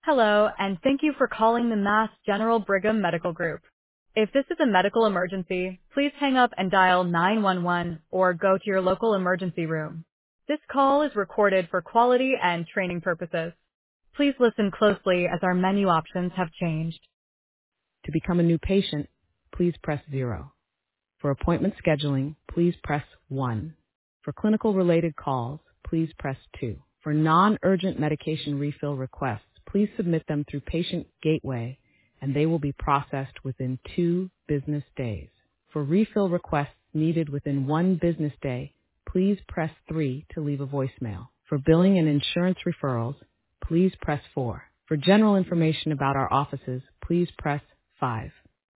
Hello, and thank you for calling the Mass General Brigham Medical Group. If this is a medical emergency, please hang up and dial 911 or go to your local emergency room. This call is recorded for quality and training purposes. Please listen closely as our menu options have changed. To become a new patient, please press 0. For appointment scheduling, please press 1. For clinical related calls, please press 2. For non-urgent medication refill requests, please submit them through Patient Gateway and they will be processed within 2 business days. For refill requests needed within 1 business day, please press 3 to leave a voicemail. For billing and insurance referrals, please press 4. For general information about our offices, please press 5.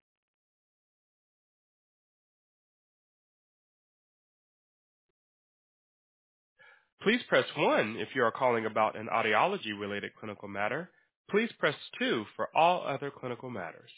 Please press 1 if you are calling about an audiology-related clinical matter. Please press 2 for all other clinical matters.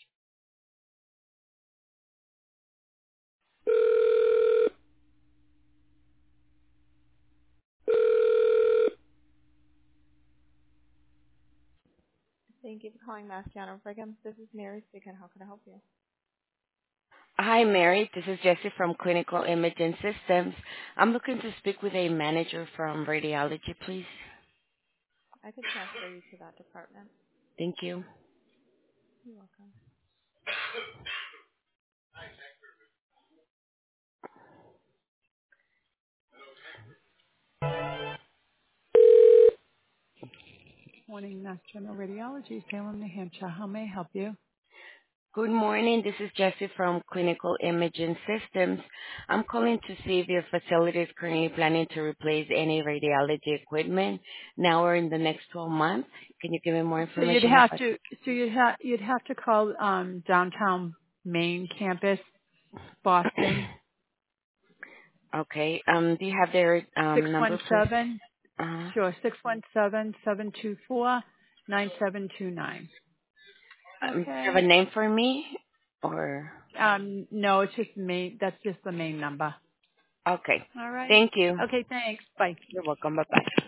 Thank you for calling Mass General Brigham. This is Mary speaking. How can I help you? Hi, Mary. This is Jessie from Clinical Imaging Systems. I'm looking to speak with a manager from radiology, please. I could transfer you to that department. Thank you. You're welcome. Morning, Mass General Radiology, Salem, New Hampshire. How may I help you? Good morning. This is Jessie from Clinical Imaging Systems. I'm calling to see if your facility is currently planning to replace any radiology equipment now or in the next 12 months. Can you give me more So you'd information have about? to, you'd have to call downtown Main campus, Boston, Okay. Do you have their number, please? 617. Uh, Sure, 617-724-9729. do you have a Okay. name for me? Or No, it's just main. That's just the main number. okay. All right. Thank you. Okay, thanks. Bye. You're welcome. Bye bye.